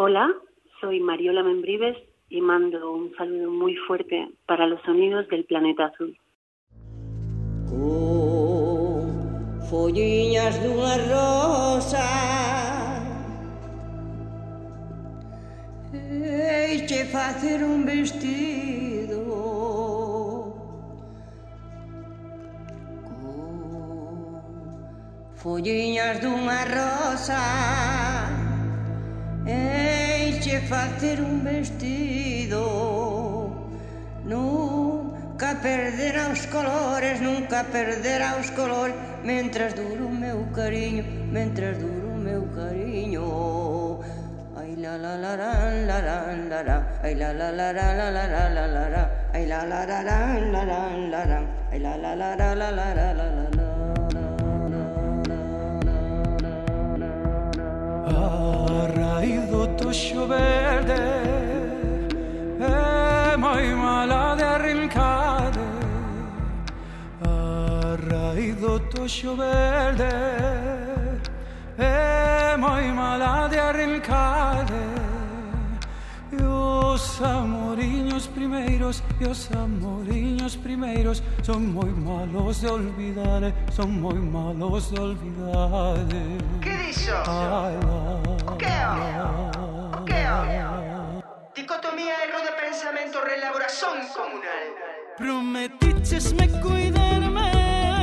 Hola, soy Mariola Membrives y mando un saludo muy fuerte para los sonidos del planeta azul. Folliñas dunha rosa, eiche facer un vestido, folliñas dunha rosa, eiche facer un vestido. Nunca perderá os colores, nunca perderá os colores, mentras dure o meu cariño, mentras dure o meu cariño. Ai la la la la la la la la, ai la la la la la la la la la la, ai la la la la la la la la, ai la la la la la la la la la. A raíz do toxo verde é moi mala de arrancade. A raíz do toxo verde é moi mala de arrancade. E os amoriños primeiros, e os amoriños primeiros son moi malos de olvidar, son moi malos de olvidar. Que dixo? O que é? Dicotomía e erro de pensamento, reelaboración comunal. Prometichesme cuidarme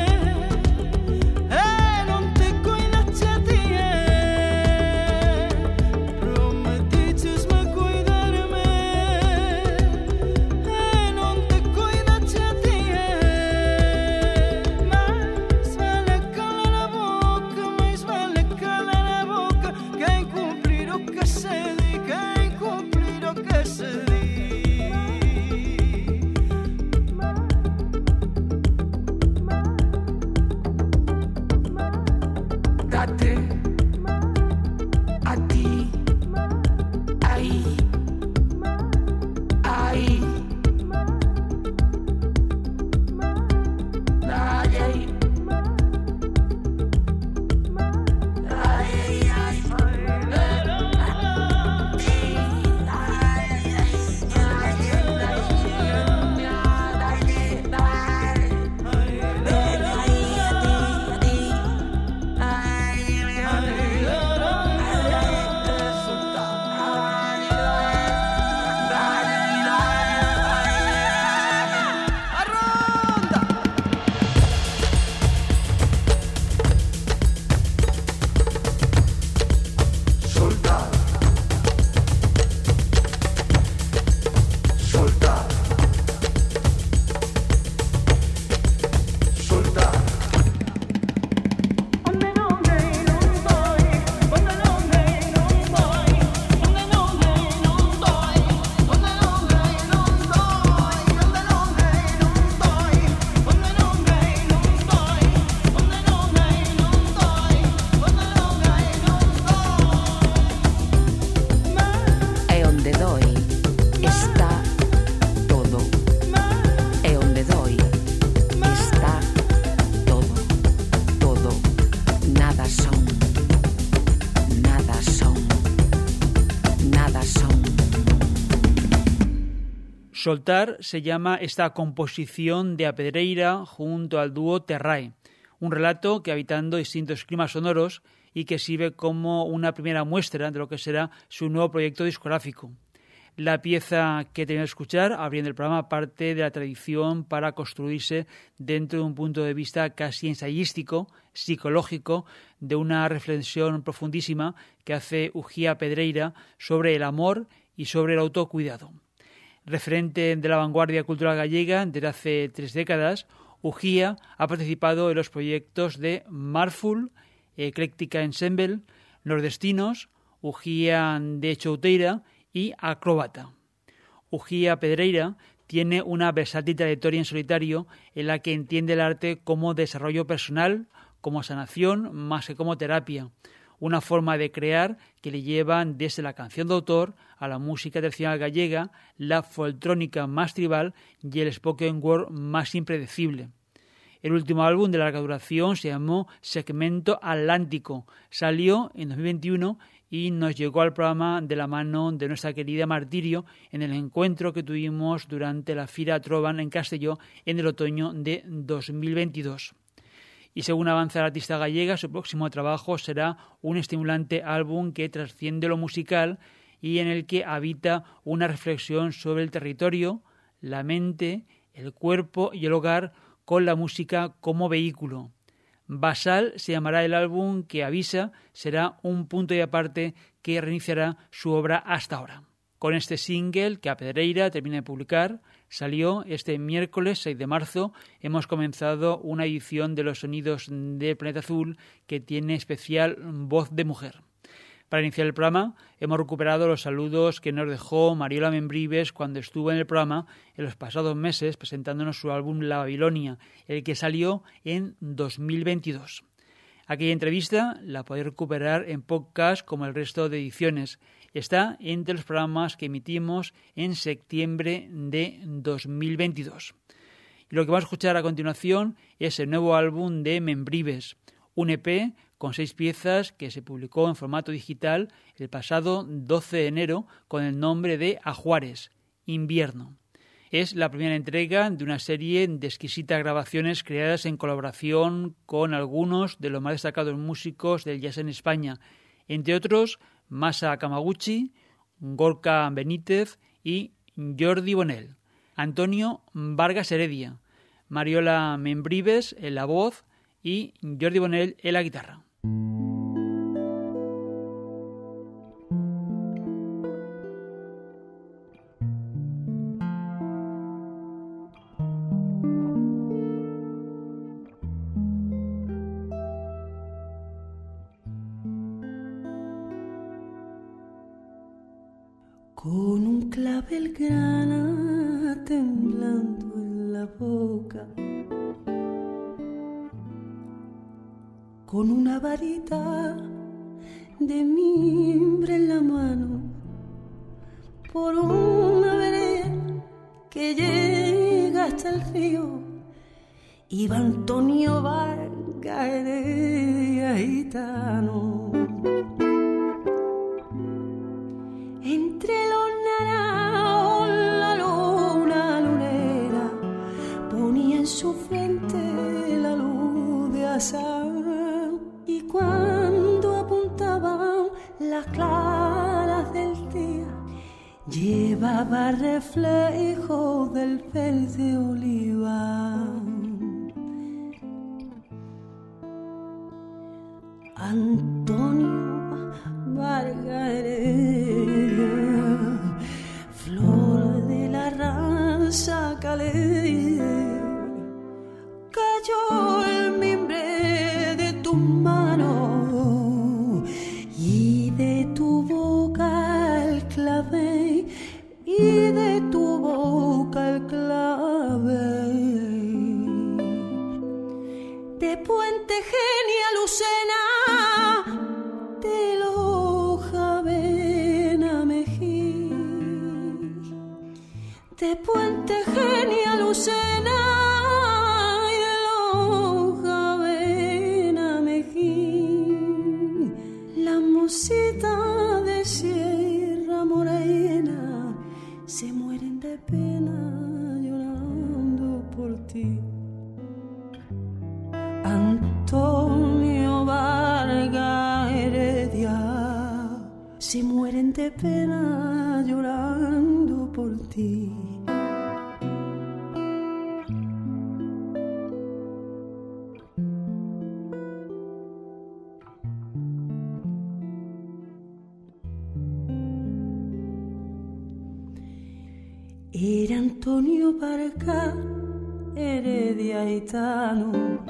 e non te cuidache a ti. Prometichesme cuidarme e non te cuidache a ti. Mais vale calar a boca, mais vale calar a boca, que incumplir o que se di, que incumplir o que se di. Date a ti, ahí, ahí, ay, Soltar se llama esta composición de A Pedreira junto al dúo Terrae, un relato que habitando distintos climas sonoros y que sirve como una primera muestra de lo que será su nuevo proyecto discográfico. La pieza que tenemos que escuchar, abriendo el programa, parte de la tradición para construirse dentro de un punto de vista casi ensayístico, psicológico, de una reflexión profundísima que hace Uxía Pedreira sobre el amor y sobre el autocuidado. Referente de la vanguardia cultural gallega desde hace 3 décadas, Uxía ha participado en los proyectos de Marful, Ecléctica Ensemble, Nordestinos, Uxía de Chouteira y Acróbata. Uxía Pedreira tiene una versátil trayectoria en solitario en la que entiende el arte como desarrollo personal, como sanación, más que como terapia. Una forma de crear que le lleva desde la canción de autor a la música tradicional gallega, la foltrónica más tribal y el spoken word más impredecible. El último álbum de larga duración se llamó Segmento Atlántico. Salió en 2021 y nos llegó al programa de la mano de nuestra querida Martirio en el encuentro que tuvimos durante la Fira Trovan en Castelló en el otoño de 2022. Y según avanza la artista gallega, su próximo trabajo será un estimulante álbum que trasciende lo musical y en el que habita una reflexión sobre el territorio, la mente, el cuerpo y el hogar con la música como vehículo. Basal se llamará el álbum que avisa, será un punto y aparte que reiniciará su obra hasta ahora. Con este single que A Pedreira termina de publicar, salió este miércoles 6 de marzo, hemos comenzado una edición de Los Sonidos del Planeta Azul que tiene especial voz de mujer. Para iniciar el programa hemos recuperado los saludos que nos dejó Mariola Membrives cuando estuvo en el programa en los pasados meses presentándonos su álbum La Babilonia, el que salió en 2022. Aquella entrevista la podéis recuperar en podcast como el resto de ediciones. Está entre los programas que emitimos en septiembre de 2022. Y lo que vamos a escuchar a continuación es el nuevo álbum de Membrives, un EP con 6 piezas que se publicó en formato digital el pasado 12 de enero con el nombre de Ajuares, Invierno. Es la primera entrega de una serie de exquisitas grabaciones creadas en colaboración con algunos de los más destacados músicos del jazz en España, entre otros Masa Kamaguchi, Gorka Benítez y Jordi Bonell. Antonio Vargas Heredia, Mariola Membrives en la voz y Jordi Bonell en la guitarra. Con un clavel grana temblando en la boca, con una varita de mimbre en la mano, por una vereda que llega hasta el río, iba Antonio Vargas Heredia gitano. Entre los naranjos la luna lunera ponía en su frente la luz de azahar, y cuando apuntaban las claras del día llevaba reflejos del verde olivar. Antonio Vargas Heredia, flor de la raza calé, cayó el mimbre de tus manos y de tu boca el clave, y de tu boca el clave. De Puente Genia Lucena, de Loja Vena Mejí, de Puente Genia Lucena y de Loja Vena Mejí, la mosita de Sierra Morena se mueren de pena llorando por ti. Antonio Vargas Heredia, se mueren de pena llorando por ti. Era Antonio Vargas Heredia gitano,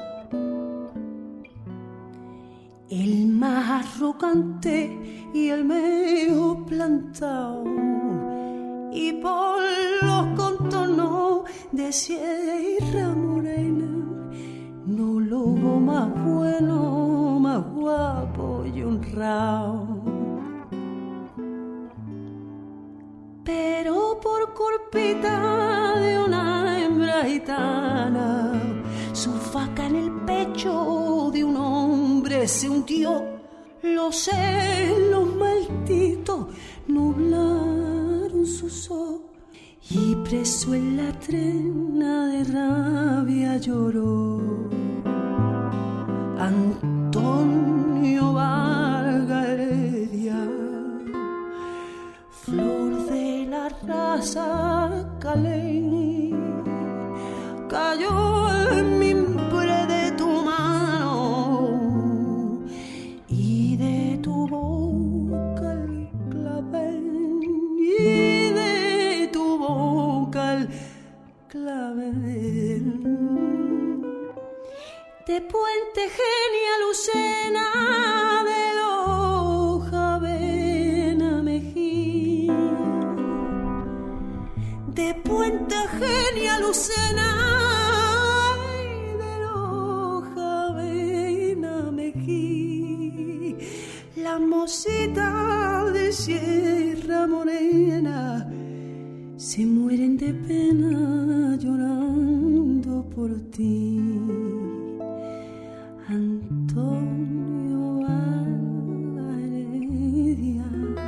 el más arrogante y el mejor plantado, y por los contornos de Sierra Morena no lo hubo más bueno, más guapo y honrado. Pero por culpita de una hembra gitana, su faca en el pecho de un hombre se hundió, Los celos malditos nublaron sus ojos y preso en la trena de rabia lloró. Antonio Vargas Heredia, flor de la raza caleña, cayó en mimbre de tu mano y de tu boca el clavel, y de tu boca el clavel. De Puente Genia Lucena, de Loja Vena Mejía, de Puente Genia Lucena, de Loja Vena Mejía, la mosita de Sierra Morena se mueren de pena llorando por ti. Antonio Heredia,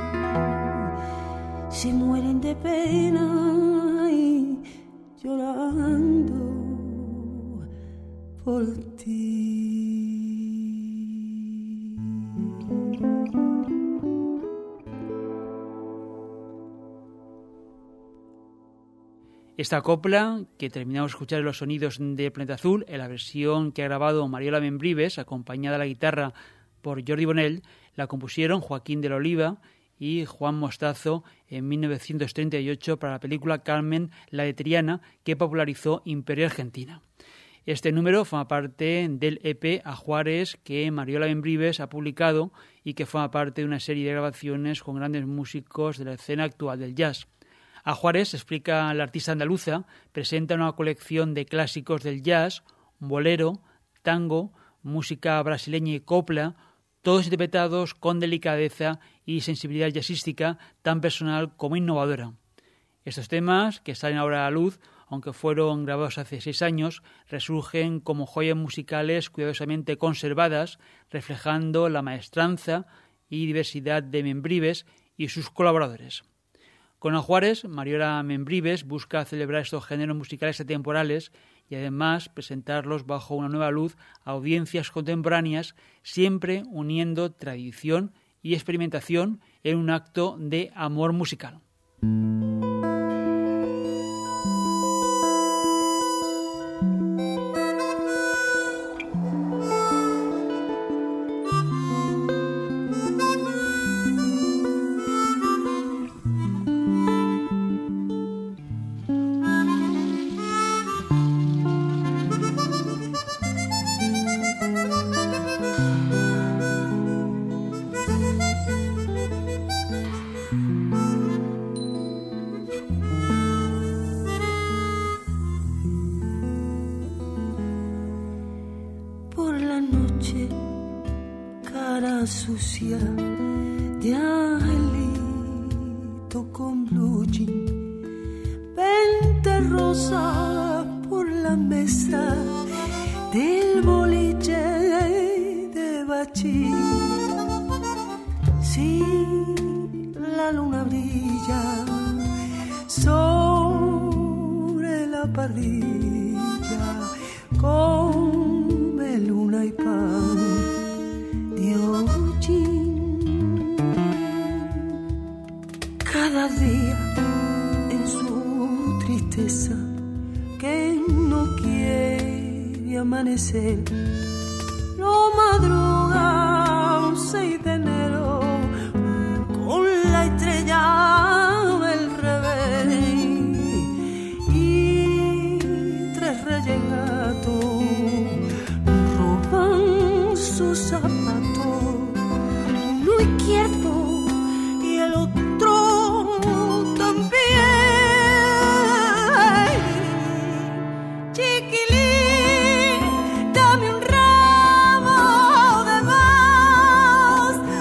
se mueren de pena y llorando por ti. Esta copla, que terminamos de escuchar en los sonidos de Planeta Azul, en la versión que ha grabado Mariola Membrives, acompañada a la guitarra por Jordi Bonell, la compusieron Joaquín de la Oliva y Juan Mostazo en 1938 para la película Carmen la de Triana, que popularizó Imperio Argentina. Este número forma parte del EP A Juárez que Mariola Membrives ha publicado y que forma parte de una serie de grabaciones con grandes músicos de la escena actual del jazz. A Juárez, explica la artista andaluza, presenta una colección de clásicos del jazz, bolero, tango, música brasileña y copla, todos interpretados con delicadeza y sensibilidad jazzística tan personal como innovadora. Estos temas, que salen ahora a la luz, aunque fueron grabados hace 6 años, resurgen como joyas musicales cuidadosamente conservadas, reflejando la maestranza y diversidad de Membrives y sus colaboradores. Con A Juárez, Mariola Membrives busca celebrar estos géneros musicales atemporales y además presentarlos bajo una nueva luz a audiencias contemporáneas, siempre uniendo tradición y experimentación en un acto de amor musical. Sucia de angelito con blue jean, 20 rosas por la mesa del boliche de bachín. Sí, la luna brilla sobre la parrilla, come luna y pan. Cada día en su tristeza que no quiere amanecer, lo madruga un 6 de enero con la estrella del revés y 3 reyes gatos roban sus zapatos, uno izquierdo y el otro también. Chiquilín, dame un ramo de más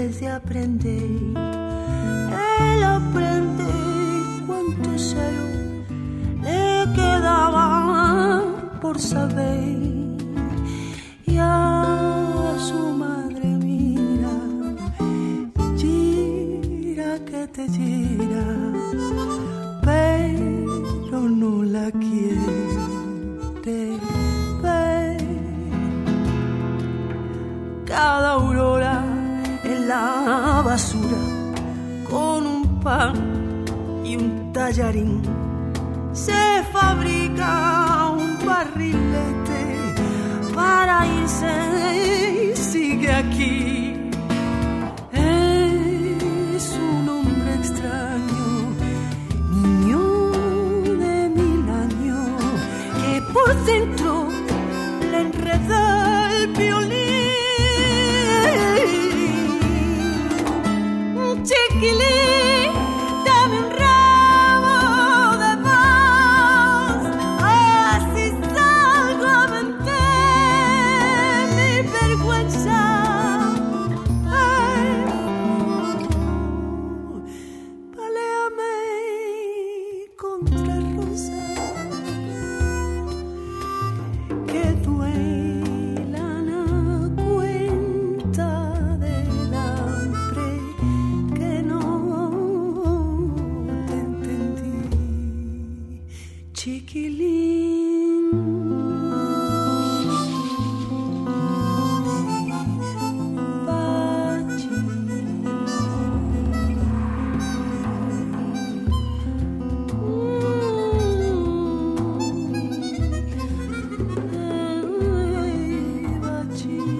antes de aprender. Él aprende cuánto celo le quedaba por saber. Y a su madre mira, gira que te gira, pero no la quiere ver. Cada aurora en la basura, con un pan y un tallarín, se fabrica un barrilete para irse y sigue aquí. Es un hombre extraño, niño de 1000 años, que por dentro le enreda el violín. Chiquilín, dame un ramo de paz, así salgo a vender mi vergüenza. Ay, paléame contra rosas que duelan a cuenta del hambre, que no te entendí, chiquilín. Bachi. Bachi.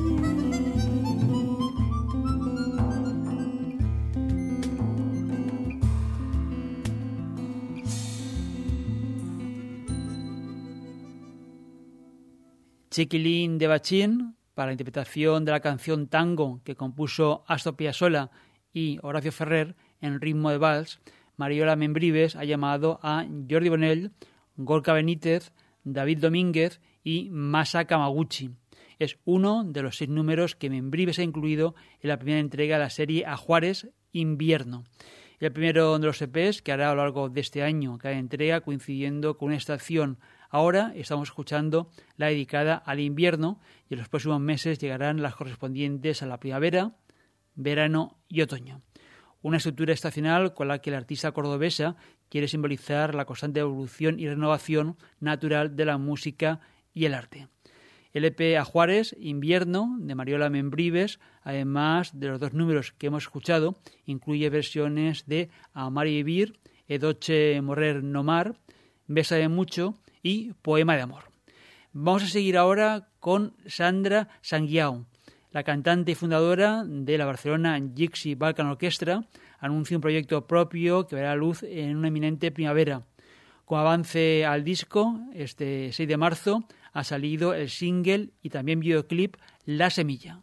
Chiquilín de Bachín, para la interpretación de la canción Tango que compuso Astor Piazzolla y Horacio Ferrer en ritmo de vals, Mariola Membrives ha llamado a Jordi Bonell, Gorka Benítez, David Domínguez y Masa Kamaguchi. Es uno de los 6 números que Membrives ha incluido en la primera entrega de la serie Ajuares Invierno. El primero de los EPs que hará a lo largo de este año, cada entrega coincidiendo con una estación. Ahora estamos escuchando la dedicada al invierno y en los próximos meses llegarán las correspondientes a la primavera, verano y otoño. Una estructura estacional con la que la artista cordobesa quiere simbolizar la constante evolución y renovación natural de la música y el arte. El EP Ajuares Invierno de Mariola Membrives, además de los 2 números que hemos escuchado, incluye versiones de Amar y Vivir, Edoche Morrer no Mar, Bésame mucho y Poema de amor. Vamos a seguir ahora con Sandra Sanguiao. La cantante y fundadora de la Barcelona Gypsy Balkan Orchestra anuncia un proyecto propio que verá la luz en una inminente primavera. Como avance al disco, este 6 de marzo ha salido el single y también videoclip La Semilla.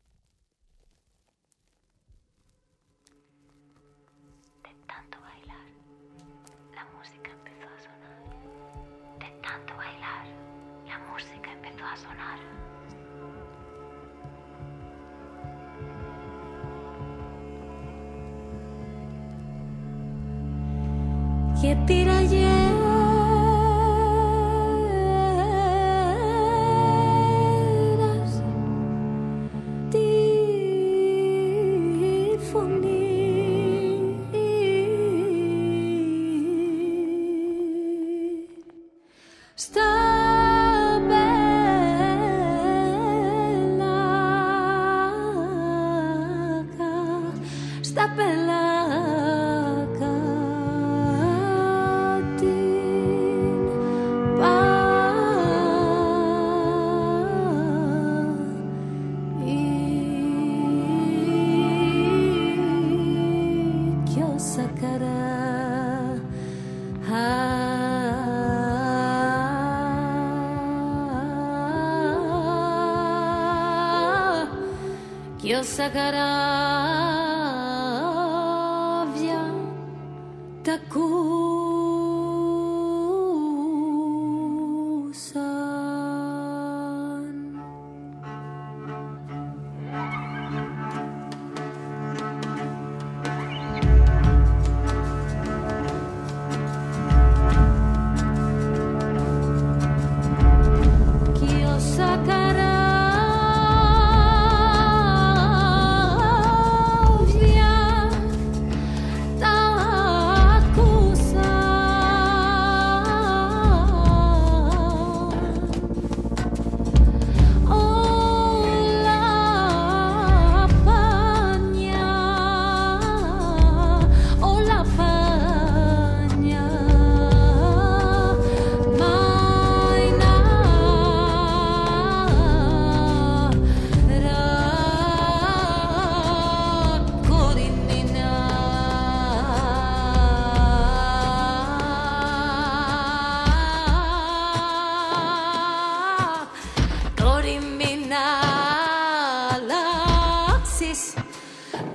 Que pirayeras difundir sta bella Io sacará via da kusan.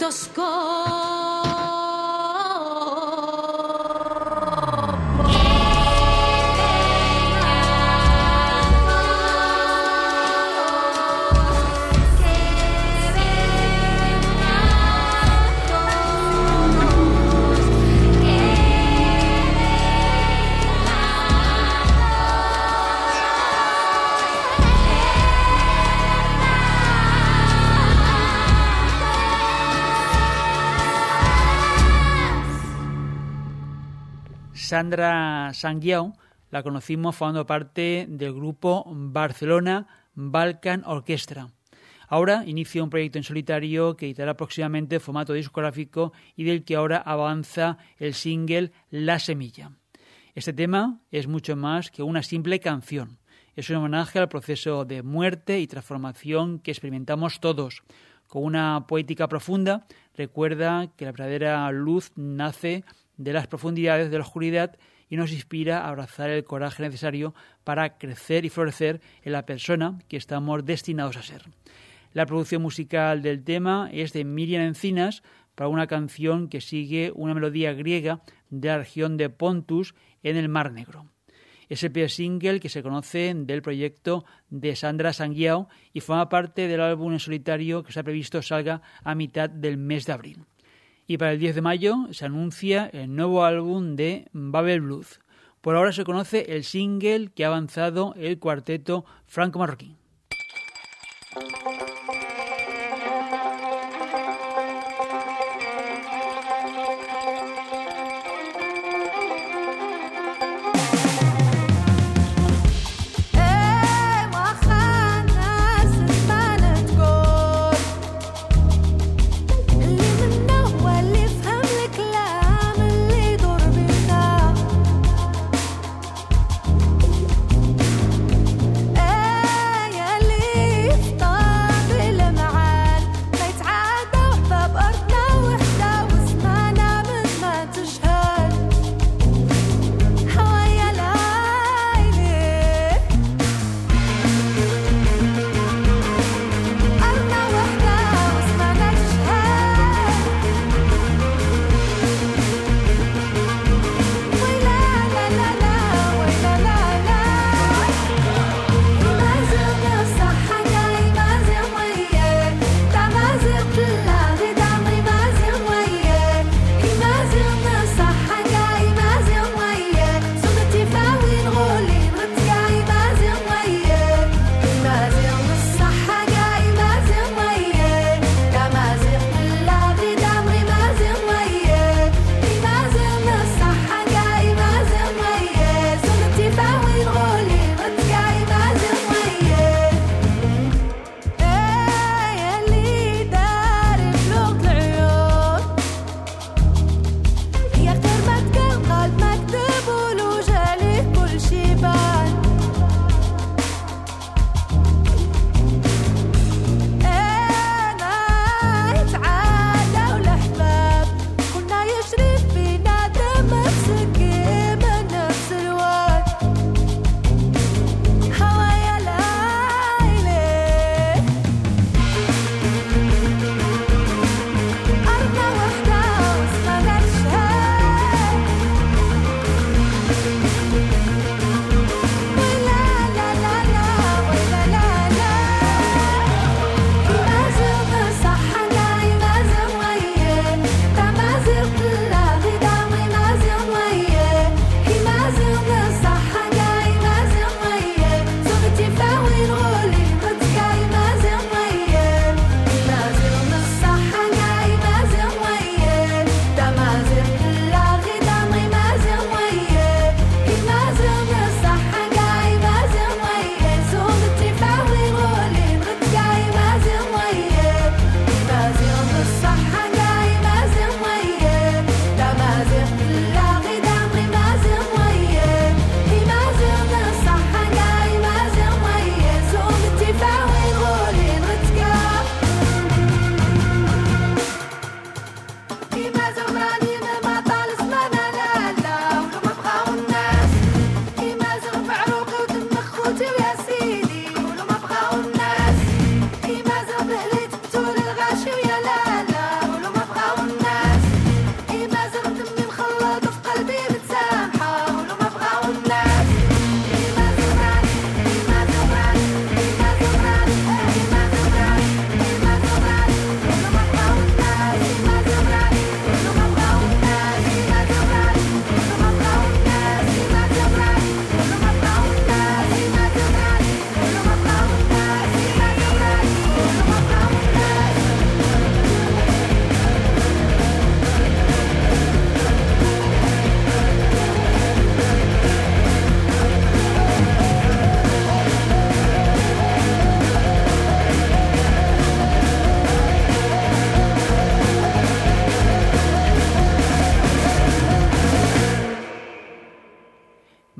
Sandra Sanguiao la conocimos formando parte del grupo Barcelona Balkan Orchestra. Ahora inicia un proyecto en solitario que editará próximamente en formato discográfico y del que ahora avanza el single La Semilla. Este tema es mucho más que una simple canción. Es un homenaje al proceso de muerte y transformación que experimentamos todos. Con una poética profunda, recuerda que la verdadera luz nace de las profundidades de la oscuridad y nos inspira a abrazar el coraje necesario para crecer y florecer en la persona que estamos destinados a ser. La producción musical del tema es de Miriam Encinas para una canción que sigue una melodía griega de la región de Pontus en el Mar Negro. Es el primer single que se conoce del proyecto de Sandra Sanguiao y forma parte del álbum en solitario que se ha previsto salga a mitad del mes de abril. Y para el 10 de mayo se anuncia el nuevo álbum de Babel Blues. Por ahora se conoce el single que ha avanzado el cuarteto franco-marroquí. Yeah.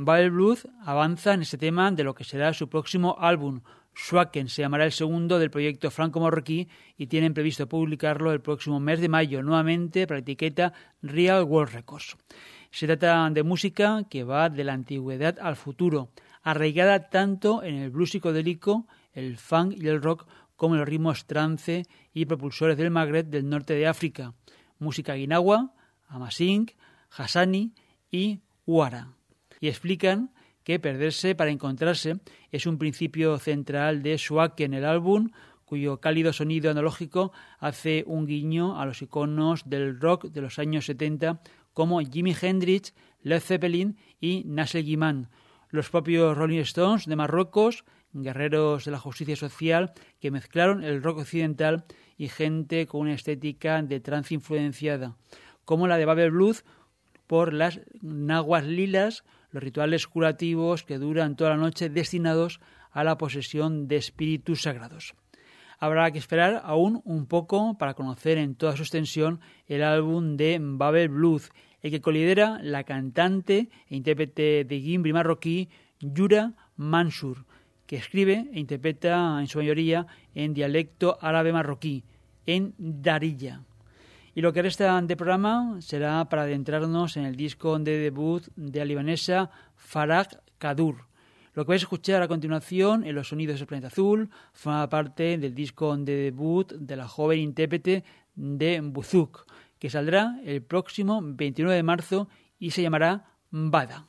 Babel Blues avanza en este tema de lo que será su próximo álbum. Schwacken se llamará el segundo del proyecto franco-marroquí y tienen previsto publicarlo el próximo mes de mayo, nuevamente para la etiqueta Real World Records. Se trata de música que va de la antigüedad al futuro, arraigada tanto en el blues psicodélico, el funk y el rock, como en los ritmos trance y propulsores del Magreb del norte de África, música guinagua, amasing, hassani y huara. Y explican que perderse para encontrarse es un principio central de Schwacken, el álbum, cuyo cálido sonido analógico hace un guiño a los iconos del rock de los años 70 como Jimi Hendrix, Led Zeppelin y Nasser Ghiman, los propios Rolling Stones de Marruecos, guerreros de la justicia social que mezclaron el rock occidental y gente con una estética de trance influenciada, como la de Babel Blues por las naguas lilas, los rituales curativos que duran toda la noche destinados a la posesión de espíritus sagrados. Habrá que esperar aún un poco para conocer en toda su extensión el álbum de Babel Blues, el que colidera la cantante e intérprete de Gimbri marroquí Yura Mansour, que escribe e interpreta en su mayoría en dialecto árabe marroquí, en darija. Y lo que resta de programa será para adentrarnos en el disco de debut de la libanesa Farah Kadur. Lo que vais a escuchar a continuación en Los Sonidos del Planeta Azul forma parte del disco de debut de la joven intérprete de Buzuk, que saldrá el próximo 29 de marzo y se llamará Bada.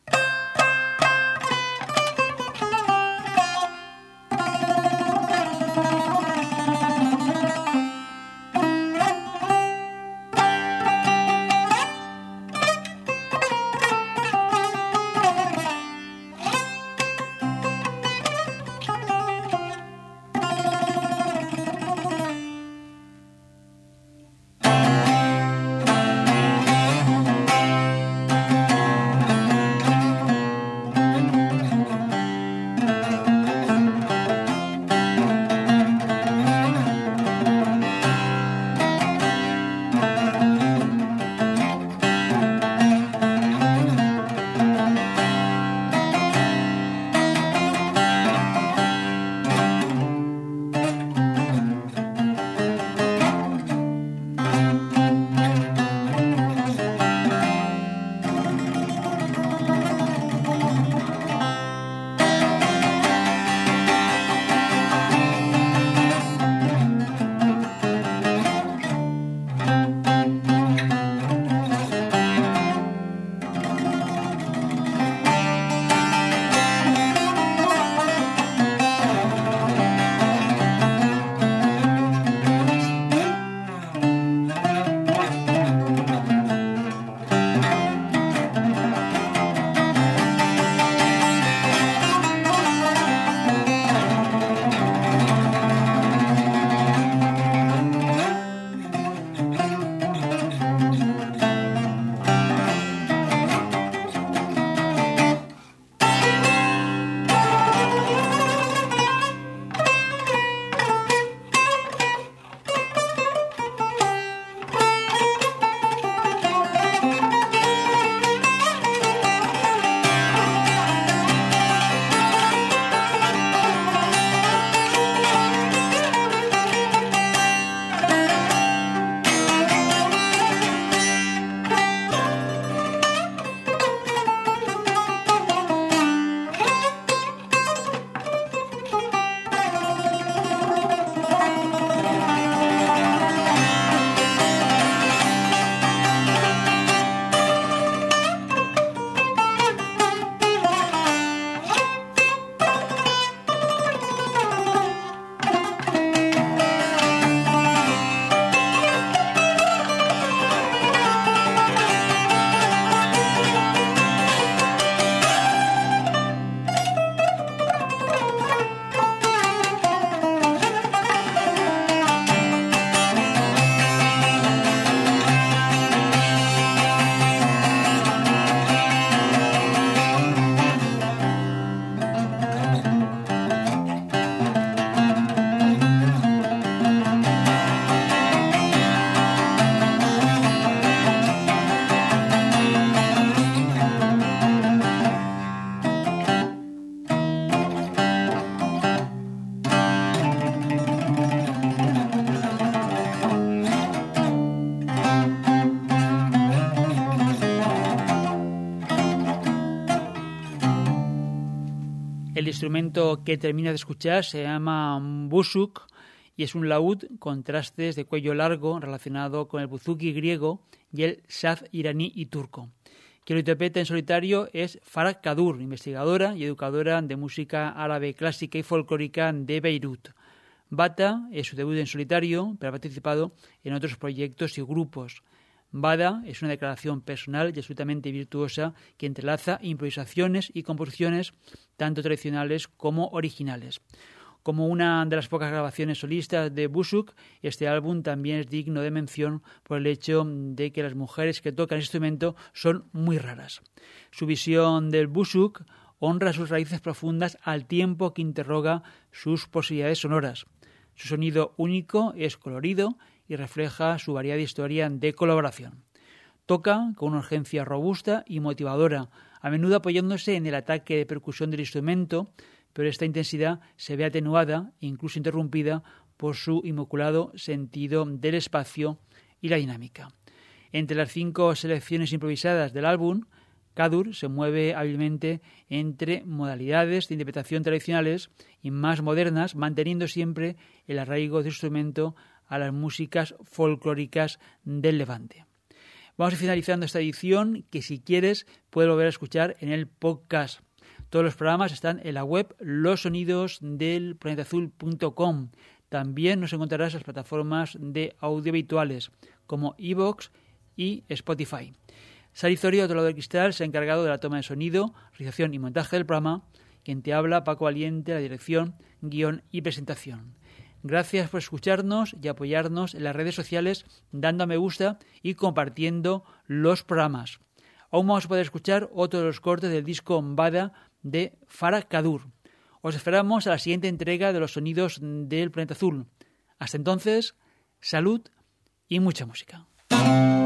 El instrumento que termina de escuchar se llama buzuk y es un laúd con trastes de cuello largo relacionado con el buzuki griego y el saz iraní y turco. Quien lo interpreta en solitario es Farah Kadur, investigadora y educadora de música árabe clásica y folclórica de Beirut. Bata es su debut en solitario, pero ha participado en otros proyectos y grupos. Bada es una declaración personal y absolutamente virtuosa que entrelaza improvisaciones y composiciones tanto tradicionales como originales. Como una de las pocas grabaciones solistas de buzuk, este álbum también es digno de mención por el hecho de que las mujeres que tocan este instrumento son muy raras. Su visión del buzuk honra sus raíces profundas al tiempo que interroga sus posibilidades sonoras. Su sonido único es colorido y refleja su variada historia de colaboración. Toca con una urgencia robusta y motivadora, a menudo apoyándose en el ataque de percusión del instrumento, pero esta intensidad se ve atenuada e incluso interrumpida por su inmaculado sentido del espacio y la dinámica. Entre las 5 selecciones improvisadas del álbum, Kadur se mueve hábilmente entre modalidades de interpretación tradicionales y más modernas, manteniendo siempre el arraigo del instrumento a las músicas folclóricas del Levante. Vamos a ir finalizando esta edición, que si quieres puedes volver a escuchar en el podcast. Todos los programas están en la web losonidosdelplanetaazul.com. También nos encontrarás en las plataformas de audio habituales como iVoox y Spotify. Sari Zorio, otro lado del cristal, se ha encargado de la toma de sonido, realización y montaje del programa. Quien te habla, Paco Valiente, la dirección, guión y presentación. Gracias por escucharnos y apoyarnos en las redes sociales dando a me gusta y compartiendo los programas. Aún vamos a poder escuchar otro de los cortes del disco Bada de Farah Kadur. Os esperamos a la siguiente entrega de los sonidos del Planeta Azul. Hasta entonces, salud y mucha música.